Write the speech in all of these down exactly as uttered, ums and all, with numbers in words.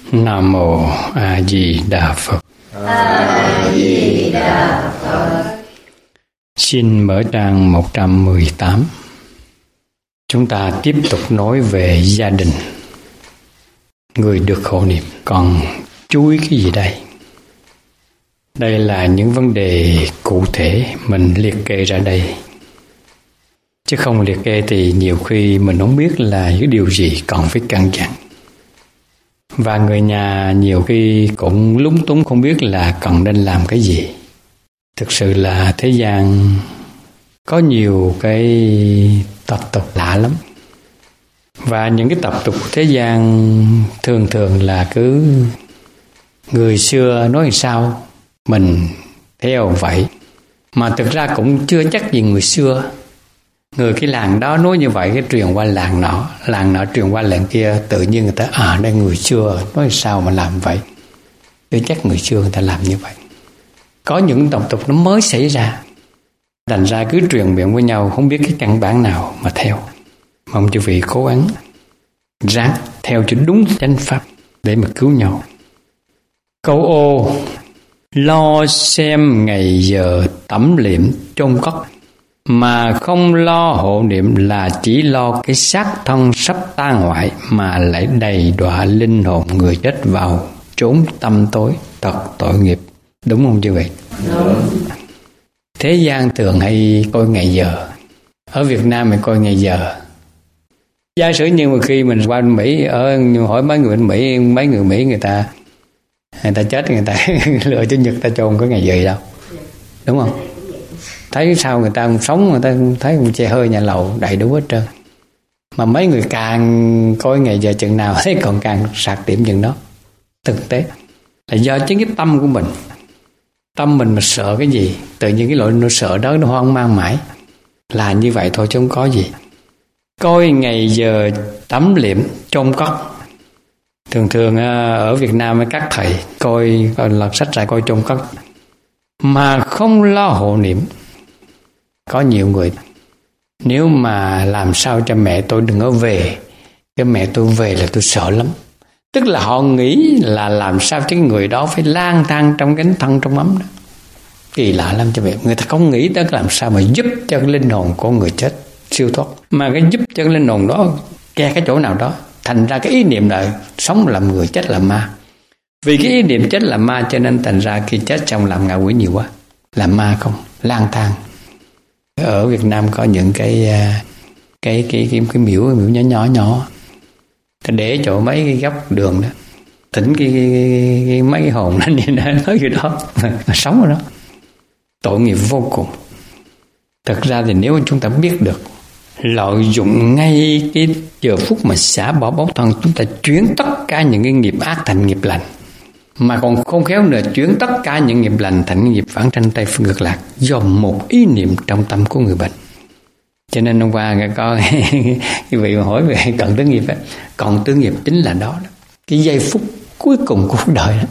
Nam mô A Di Đà Phật. A Di Đà Phật. Xin mở trang một trăm mười tám. Chúng ta tiếp tục nói về gia đình. Người được hộ niệm còn chú ý cái gì đây? Đây là những vấn đề cụ thể mình liệt kê ra đây. Chứ không liệt kê thì nhiều khi mình không biết là những điều gì còn phải căn dặn. Và người nhà nhiều khi cũng lúng túng không biết là cần nên làm cái gì. Thực sự là thế gian có nhiều cái tập tục lạ lắm. Và những cái tập tục thế gian thường thường là cứ người xưa nói sao mình theo vậy. Mà thực ra cũng chưa chắc gì người xưa. Người cái làng đó nói như vậy, cái truyền qua làng nọ, làng nọ truyền qua làng kia, tự nhiên người ta à đây người xưa nói sao mà làm vậy. Chưa chắc người xưa người ta làm như vậy. Có những tập tục nó mới xảy ra, thành ra cứ truyền miệng với nhau, không biết cái căn bản nào mà theo. Mong quý vị cố gắng ráng theo cho đúng chánh pháp để mà cứu nhau. Câu ô: lo xem ngày giờ tẩm liệm chôn cất, mà không lo hộ niệm là chỉ lo cái xác thân sắp tan hoại, mà lại đầy đọa linh hồn người chết vào trốn tăm tối, thật tội nghiệp. Đúng không chứ vậy? Đúng. Thế gian thường hay coi ngày giờ. Ở Việt Nam mình coi ngày giờ. Giả sử như mà khi mình qua Mỹ, ở hỏi mấy người bên Mỹ, mấy người Mỹ người ta người ta chết, người ta lựa Chủ nhật ta chôn có ngày giờ gì đâu. Đúng không? Thấy sao người ta sống, người ta thấy một xe hơi nhà lầu đầy đủ hết trơn. Mà mấy người càng coi ngày giờ chừng nào thấy còn càng sạc điểm chừng đó. Thực tế là do chính cái tâm của mình. Tâm mình mà sợ cái gì, tự nhiên cái loại nó sợ đó nó hoang mang mãi. Là như vậy thôi chứ không có gì. Coi ngày giờ tắm liệm chôn cất. Thường thường ở Việt Nam các thầy coi lật sách ra coi chôn cất, mà không lo hộ niệm. Có nhiều người nếu mà làm sao cho mẹ tôi đừng có về, cái mẹ tôi về là tôi sợ lắm. Tức là họ nghĩ là làm sao cho người đó phải lang thang trong cánh thân trong ấm đó. Kỳ lạ lắm cho vậy. Người ta không nghĩ tới làm sao mà giúp cho cái linh hồn của người chết siêu thoát, mà cái giúp cho cái linh hồn đó kè cái chỗ nào đó. Thành ra cái ý niệm là sống làm người, chết làm ma. Vì cái ý niệm chết làm ma cho nên thành ra khi chết xong làm ngạ quỷ nhiều quá, làm ma không, lang thang. Ở Việt Nam có những cái cái cái cái, cái miễu miễu nhỏ nhỏ nhỏ để chỗ mấy cái góc đường đó, thỉnh cái, cái, cái, cái mấy cái hồn nó nói gì đó mà sống ở đó. Tội nghiệp vô cùng. Thật ra thì nếu chúng ta biết được lợi dụng ngay cái giờ phút mà xả bỏ bóng thân, chúng ta chuyển tất cả những cái nghiệp ác thành nghiệp lành, mà còn không khéo nữa chuyển tất cả những nghiệp lành thành nghiệp phản tranh tây phương ngược lạc do một ý niệm trong tâm của người bệnh. Cho nên hôm qua có cái vị mà hỏi về cận tứ nghiệp ấy, cận tứ nghiệp chính là đó, đó cái giây phút cuối cùng của cuộc đời đó.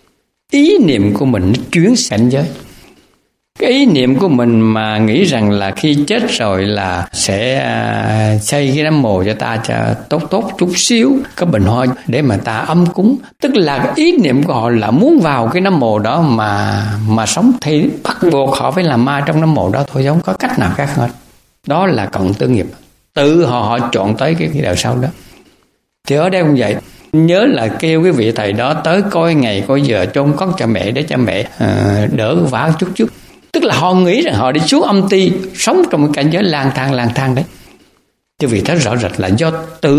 Ý niệm của mình nó chuyển cảnh giới. Cái ý niệm của mình mà nghĩ rằng là khi chết rồi là sẽ xây cái nấm mồ cho ta cho tốt tốt chút xíu, có bình hoa để mà ta âm cúng. Tức là cái ý niệm của họ là muốn vào cái nấm mồ đó mà mà sống, thì bắt buộc họ phải làm ma trong nấm mồ đó thôi, không có cách nào khác hết. Đó là cận tư nghiệp. Tự họ họ chọn tới cái, cái đời sau đó. Thì ở đây cũng vậy. Nhớ là kêu cái vị thầy đó tới coi ngày coi giờ chôn cất cho mẹ, để cho mẹ uh, đỡ vả chút chút. Tức là họ nghĩ rằng họ đi xuống âm ti, sống trong một cảnh giới lang thang lang thang đấy. Chứ vì thấy rõ rệt là do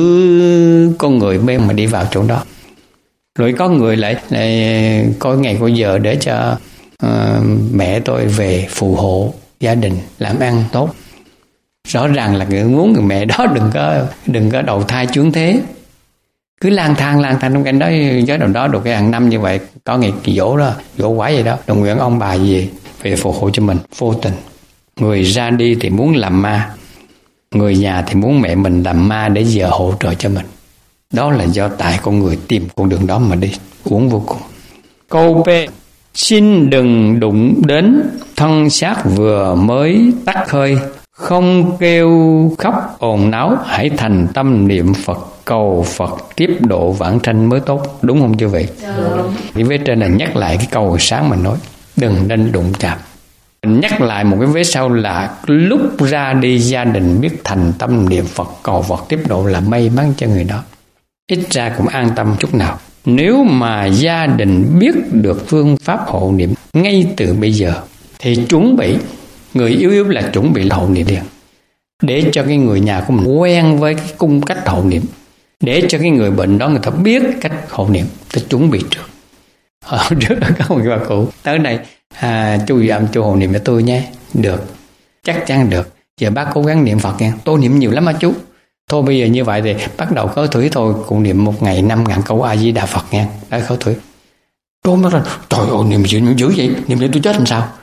tự con người mê mà đi vào chỗ đó. Rồi có người lại, lại coi ngày coi giờ để cho uh, mẹ tôi về phù hộ gia đình, làm ăn tốt. Rõ ràng là người muốn người mẹ đó đừng có đừng có đầu thai chướng thế. Cứ lang thang lang thang trong cảnh đó, giới đầu đó được cái hàng năm như vậy, có ngày kỳ dỗ đó, dỗ quái vậy đó, đồng nguyện ông bà gì về phù hộ cho mình. Vô tình người ra đi thì muốn làm ma, người nhà thì muốn mẹ mình làm ma để giờ hỗ trợ cho mình. Đó là do tại con người tìm con đường đó mà đi, uổng vô cùng. Câu B: xin đừng đụng đến thân xác vừa mới tắt hơi, không kêu khóc ồn náo, hãy thành tâm niệm Phật cầu Phật tiếp độ vãng sanh mới tốt, đúng không chư vị? Đúng. Cái vế trên là nhắc lại cái câu hồi sáng mình nói, đừng nên đụng chạm. Mình nhắc lại một cái vế sau là lúc ra đi gia đình biết thành tâm niệm Phật cầu Phật tiếp độ là may mắn cho người đó, ít ra cũng an tâm chút nào. Nếu mà gia đình biết được phương pháp hộ niệm ngay từ bây giờ thì chuẩn bị, người yếu yếu là chuẩn bị hộ niệm liền, để cho cái người nhà của mình quen với cái cung cách hộ niệm, để cho cái người bệnh đó người ta biết cách hộ niệm, ta chuẩn bị trước. Ở trước đó có một bà cụ tới đây, à, chú dặm chú hộ niệm cho tôi nhé. Được, chắc chắn được. Giờ bác cố gắng niệm Phật nha, tôi niệm nhiều lắm á chú. Thôi bây giờ như vậy thì bắt đầu khởi thủy thôi, cũng niệm một ngày năm ngàn câu A Di Đà Phật nha. Đã khởi thủy. Tôi mới nói, trời ơi niệm gì niệm dữ vậy, niệm để tôi chết làm sao?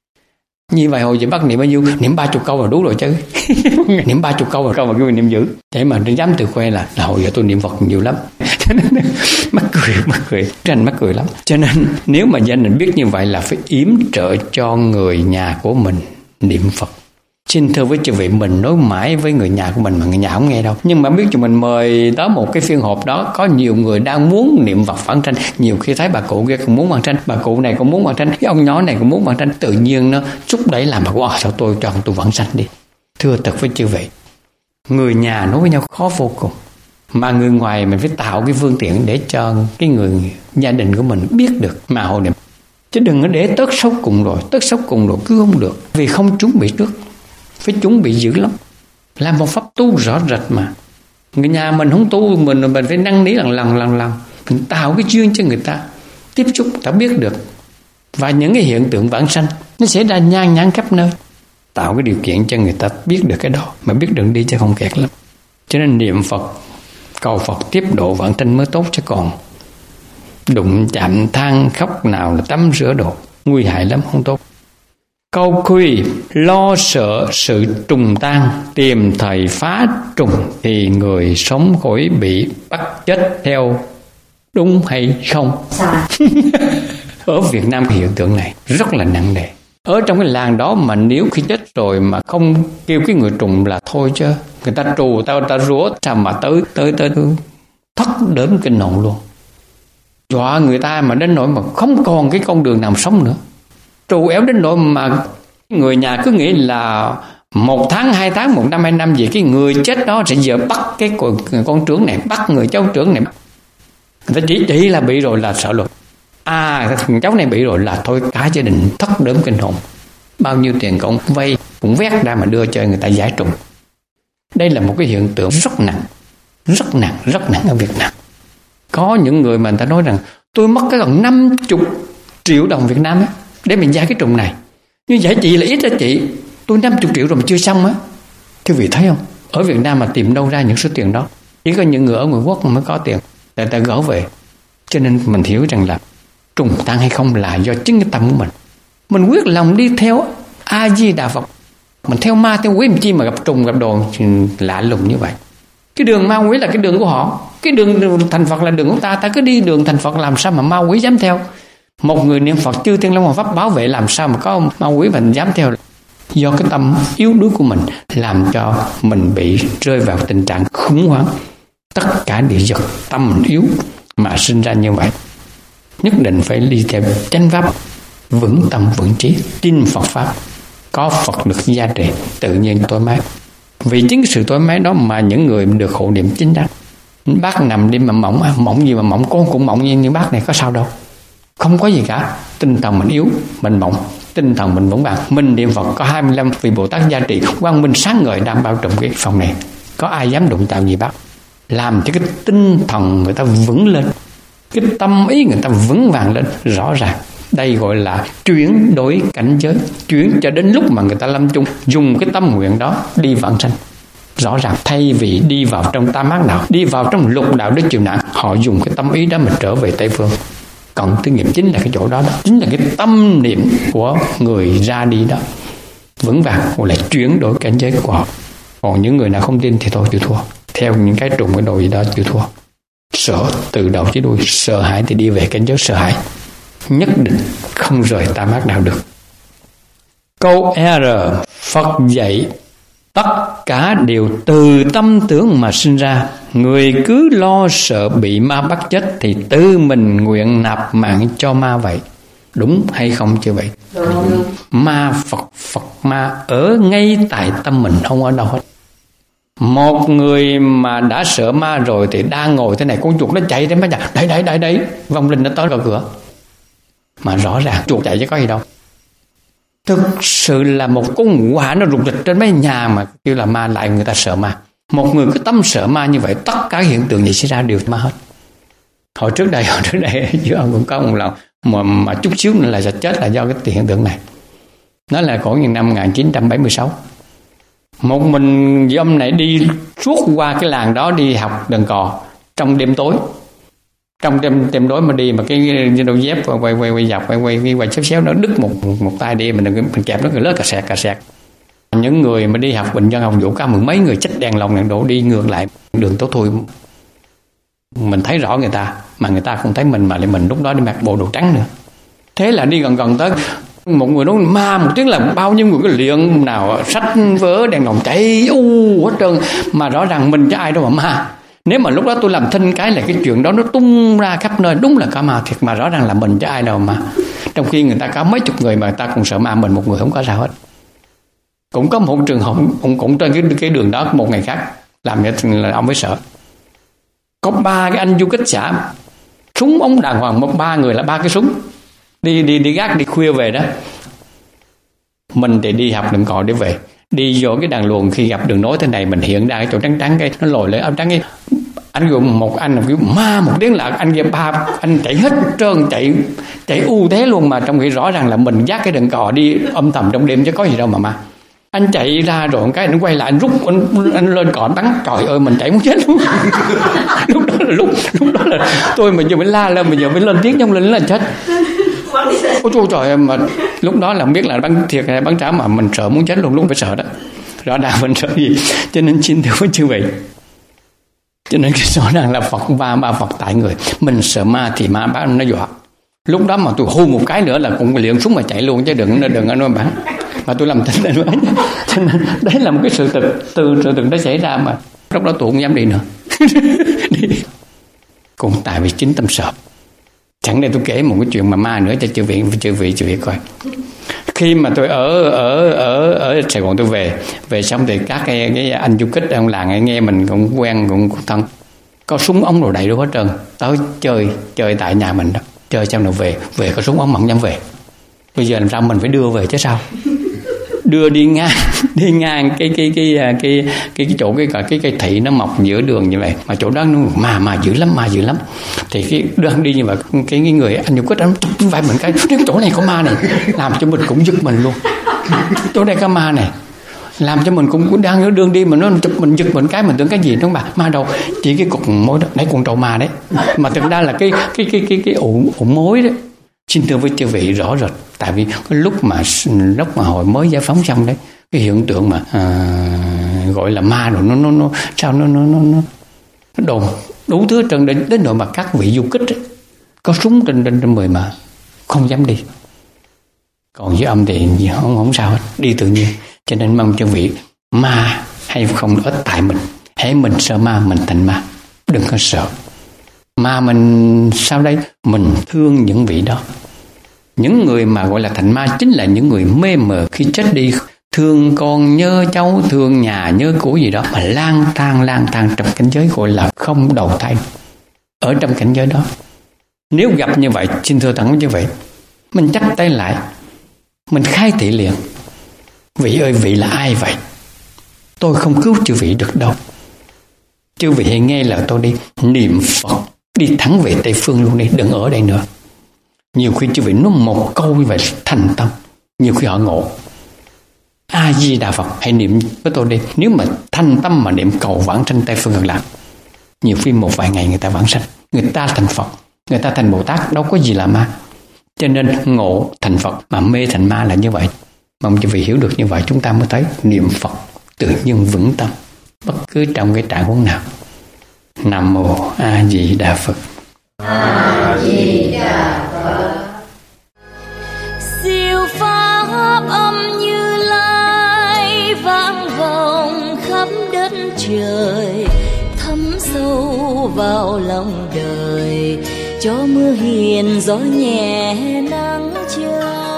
Như vậy hồi giờ bác niệm bao nhiêu? Niệm ba chục câu là đúng rồi chứ. Niệm ba chục câu là câu mà kêu mình niệm dữ. Để mà dám tự khoe là, là hồi giờ tôi niệm Phật nhiều lắm. Cho nên mắc cười, mắc cười, tranh mắc cười lắm. Cho nên nếu mà gia đình biết như vậy là phải yểm trợ cho người nhà của mình niệm Phật. Xin thưa với chư vị, mình nói mãi với người nhà của mình mà người nhà không nghe đâu. Nhưng mà biết cho mình mời tới một cái phiên họp đó, có nhiều người đang muốn niệm Phật vãng sanh. Nhiều khi thấy bà cụ kia cũng muốn vãng sanh, bà cụ này cũng muốn vãng sanh, cái ông nhỏ này cũng muốn vãng sanh. Tự nhiên nó xúc đẩy làm bà cụ, à, sao tôi cho tôi vãng sanh đi. Thưa thật với chư vị, người nhà nói với nhau khó vô cùng. Mà người ngoài mình phải tạo cái phương tiện để cho cái người gia đình của mình biết được mà hộ niệm. Chứ đừng có để tất sốc cùng rồi, tất sốc cùng rồi cứ không được. Vì không chuẩn bị trước. Phải chuẩn bị dữ lắm. Làm một pháp tu rõ rệt mà. Người nhà mình không tu, mình mình phải năn nỉ lần lần lần lần. Mình tạo cái duyên cho người ta tiếp xúc, ta biết được. Và những cái hiện tượng vãng sanh nó sẽ ra nhan nhản khắp nơi. Tạo cái điều kiện cho người ta biết được cái đó. Mà biết đường đi chứ không kẹt lắm. Cho nên niệm Phật, cầu Phật tiếp độ vãng sanh mới tốt, chứ còn đụng chạm than khóc nào là tắm rửa đồ, nguy hại lắm, không tốt. Câu khuy, lo sợ sự trùng tan, tìm thầy phá trùng thì người sống khỏi bị bắt chết theo, đúng hay không? Ở Việt Nam hiện tượng này rất là nặng nề. Ở trong cái làng đó mà nếu khi chết rồi mà không kêu cái người trùng là thôi chứ. Người ta trù tao ta rúa sao mà tới tới tới, tới thất đớn kinh hồn luôn. Dọa người ta mà đến nỗi mà không còn cái con đường nào sống nữa. Trù éo đến nỗi mà người nhà cứ nghĩ là một tháng, hai tháng, một năm, hai năm gì cái người chết đó sẽ giờ bắt cái con, con trưởng này, bắt người cháu trưởng này. Người ta chỉ chỉ là bị rồi là sợ rồi. À, thằng cháu này bị rồi là thôi cả gia đình thất đớn kinh hồn. Bao nhiêu tiền cũng vay cũng vét ra mà đưa cho người ta giải trùng. Đây là một cái hiện tượng rất nặng, rất nặng, rất nặng ở Việt Nam. Có những người mà người ta nói rằng tôi mất cái gần năm mươi triệu đồng Việt Nam ấy, để mình giải cái trùng này. Nhưng giải chị là ít đó chị. Tôi năm mươi triệu rồi mà chưa xong á. Quý vị thấy không? Ở Việt Nam mà tìm đâu ra những số tiền đó. Chỉ có những người ở ngoại quốc mới có tiền để ta gỡ về. Cho nên mình hiểu rằng là trùng tan hay không là do chính cái tâm của mình. Mình quyết lòng đi theo A Di Đà Phật. Mình theo ma theo quỷ làm chi mà gặp trùng gặp đồ lạ lùng như vậy. Cái đường ma quỷ là cái đường của họ. Cái đường thành Phật là đường của ta. Ta cứ đi đường thành Phật làm sao mà ma quỷ dám theo. Một người niệm Phật chư thiên long hoàng pháp bảo vệ làm sao mà có ma quỷ mình dám theo. Do cái tâm yếu đuối của mình làm cho mình bị rơi vào tình trạng khủng hoảng. Tất cả địa giật tâm mình yếu mà sinh ra như vậy. Nhất định phải đi theo chánh pháp, vững tâm vững trí, tin Phật pháp, có Phật được gia trì, tự nhiên thoải mái. Vì chính sự thoải mái đó mà những người được hộ niệm chính đắc. Bác nằm đi mà mỏng, mỏng gì mà mỏng, con cũng mỏng như, như bác này có sao đâu. Không có gì cả, tinh thần mình yếu, mình mỏng, tinh thần mình vững vàng. Mình niệm Phật có hai mươi lăm vị Bồ Tát gia trì, quang minh sáng ngời đang bao trùm cái phòng này. Có ai dám đụng chạm gì bác? Làm cho cái tinh thần người ta vững lên, cái tâm ý người ta vững vàng lên, rõ ràng. Đây gọi là chuyển đổi cảnh giới, chuyển cho đến lúc mà người ta lâm chung, dùng cái tâm nguyện đó đi vãng sanh. Rõ ràng thay vì đi vào trong tam ác đạo, đi vào trong lục đạo để chịu nạn, họ dùng cái tâm ý đó mà trở về Tây Phương. Cộng tư nghiệp chính là cái chỗ đó đó, chính là cái tâm niệm của người ra đi đó, vững vàng gọi là chuyển đổi cảnh giới của họ. Còn những người nào không tin thì thôi chịu thua, theo những cái trùng cái đồ gì đó chịu thua. Sợ từ đầu chí đuôi, sợ hãi thì đi về cảnh giới sợ hãi, nhất định không rời tam ác đạo được. Câu R, Phật dạy Tất cả đều từ tâm tưởng mà sinh ra. Người cứ lo sợ bị ma bắt chết thì tự mình nguyện nạp mạng cho ma vậy. Đúng hay không chưa vậy? Đúng. Ma Phật, Phật ma ở ngay tại tâm mình, không ở đâu hết. Một người mà đã sợ ma rồi thì đang ngồi thế này, con chuột nó chạy đến mấy nhà, đấy đấy đấy đấy, vong linh nó tới vào cửa. Mà rõ ràng chuột chạy chứ có gì đâu. Thực sự là một con quạ nó rục rịch trên mấy nhà mà kêu là ma, lại người ta sợ ma. Một người cứ tâm sợ ma như vậy, tất cả hiện tượng gì xảy ra đều ma hết. Hồi trước đây, hồi trước đây giữa ông cũng có một lần mà, mà chút xíu nữa là sẽ chết là do cái hiện tượng này. Nó là khoảng năm một nghìn chín trăm bảy mươi sáu. Một mình với ông này đi suốt qua cái làng đó đi học đờn cò trong đêm tối. Trong đêm đêm tối mà đi mà cái đôi dép quay quay quay dọc quay quay quay, quay xéo xéo nó đứt một một tay đi, mình mình kẹp nó cái lớp cà sẹt cà sẹt. Những người mà đi học bình dân học vụ có mười mấy người chết đèn lồng đèn đổ đi ngược lại đường tối thui. Mình thấy rõ người ta mà người ta không thấy mình, mà lại mình lúc đó đi mặc bộ đồ trắng nữa. Thế là đi gần gần tới một người nói ma một tiếng là bao nhiêu người cái liền nào sách vớ đèn lồng chạy u hết trơn, mà rõ ràng mình chứ ai đâu mà ma. Nếu mà lúc đó tôi làm thinh cái là cái chuyện đó nó tung ra khắp nơi, đúng là cả ma thiệt, mà rõ ràng là mình chứ ai đâu mà. Trong khi người ta có mấy chục người mà người ta cũng sợ ma, mình một người không có sao hết. Cũng có một trường hợp cũng cũng trên cái cái đường đó một ngày khác làm vậy là ông mới sợ. Có ba cái anh du kích xã, súng ống đàng hoàng, một ba người là ba cái súng, đi đi đi gác đi khuya về đó. Mình thì đi học đừng cò để về, đi vô cái đàn luồng khi gặp đường nối thế này mình hiện ra cái chỗ trắng trắng cái nó lồi lên áo trắng cái anh gồm một anh kiểu ma một tiếng là anh kia ba anh chạy hết trơn, chạy chạy u thế luôn, mà trong khi rõ ràng là mình dắt cái đàn cò đi âm thầm trong đêm chứ có gì đâu mà ma. Anh chạy ra rồi cái anh quay lại anh rút anh, anh lên cỏ bắn, trời ơi mình chạy muốn chết luôn. lúc đó là lúc lúc đó là tôi mình giờ mới la lên, mình giờ mới lên tiếng trong lên là chết. Ôi trời trời, mà lúc đó là không biết là bắn thiệt hay bắn trả mà mình sợ muốn chết luôn, lúc phải sợ đó. Rõ ràng mình sợ gì, cho nên xin thưa với chư vị, cho nên cái rõ ràng là Phật va ba Phật tại người. Mình sợ ma thì ma bắn nó dọa. Lúc đó mà tôi hô một cái nữa là cũng liền súng mà chạy luôn chứ đừng đừng ở nơi bắn. Mà tôi làm tính lên với, cho nên đấy là một cái sự từ từ sự từng đã xảy ra mà lúc đó tôi không dám đi nữa. Đi. Cũng tại vì chính tâm sợ. Chẳng để tôi kể một cái chuyện mà ma nữa cho chư vị chư vị chư vị coi. Khi mà tôi ở ở ở ở Sài Gòn tôi về về xong thì các cái, cái anh du kích ông làng nghe mình cũng quen cũng thân, có súng ống đồ đầy đủ hết trơn, tới chơi chơi tại nhà mình đó, chơi xong rồi về về có súng ống mà không dám về. Bây giờ làm sao mình phải đưa về chứ sao? Đưa đi ngang đi ngang cái cái cái cái cái cái, cái chỗ cái cái cây thị nó mọc giữa đường như vậy, mà chỗ đó nó mà mà dữ lắm mà dữ lắm. Thì cái đang đi như vậy cái, cái người anh du kích anh chụp vai mình cái chỗ này có ma này, làm cho mình cũng giật mình luôn. Chỗ này có ma này, làm cho mình cũng, cũng đang ở đường đi mà nó chụp mình giật mình cái mình tưởng cái gì đó mà ma đâu, chỉ cái cục mối đó đấy, con trâu ma đấy, mà thực ra là cái cái cái cái cái ổ ổ mối đấy. Xin thưa với chư vị rõ rệt, tại vì cái lúc mà lúc mà hồi mới giải phóng xong đấy, cái hiện tượng mà à, gọi là ma rồi nó nó nó sao nó nó nó nó đồn đủ thứ trần đến đến nỗi mà các vị du kích ấy, có súng trên trên trên mười mà không dám đi. Còn với âm thì không không sao hết, đi tự nhiên. Cho nên mong chư vị ma hay không ở tại mình, hễ mình sợ ma mình thành ma, đừng có sợ. Mà mình sao đây? Mình thương những vị đó. Những người mà gọi là thành ma chính là những người mê mờ khi chết đi, thương con nhớ cháu, thương nhà nhớ của gì đó, mà lang thang lang thang trong cảnh giới gọi là không đầu thai. Ở trong cảnh giới đó, nếu gặp như vậy, xin thưa thẳng như vậy, mình chắp tay lại, mình khai thị liền: vị ơi, vị là ai vậy? Tôi không cứu chư vị được đâu. Chư vị hãy nghe lời tôi đi, niệm Phật, đi thẳng về Tây Phương luôn đi, đừng ở đây nữa. Nhiều khi chư vị nói một câu như vậy thành tâm, nhiều khi họ ngộ. A Di Đà Phật, hãy niệm với tôi đi. Nếu mà thành tâm mà niệm cầu vãng sanh Tây Phương Cực Lạc, nhiều khi một vài ngày người ta vãng sanh, người ta thành Phật, người ta thành Bồ Tát, đâu có gì là ma. Cho nên ngộ thành Phật mà mê thành ma là như vậy. Mong chư vị hiểu được như vậy, chúng ta mới thấy niệm Phật tự nhiên vững tâm bất cứ trong cái trạng huống nào. Nam mô A Di Đà Phật. A Di Đà Phật. Siêu pháp âm Như Lai vang vọng trời thấm sâu vào lòng đời, cho mưa hiền gió nhẹ nắng cháy.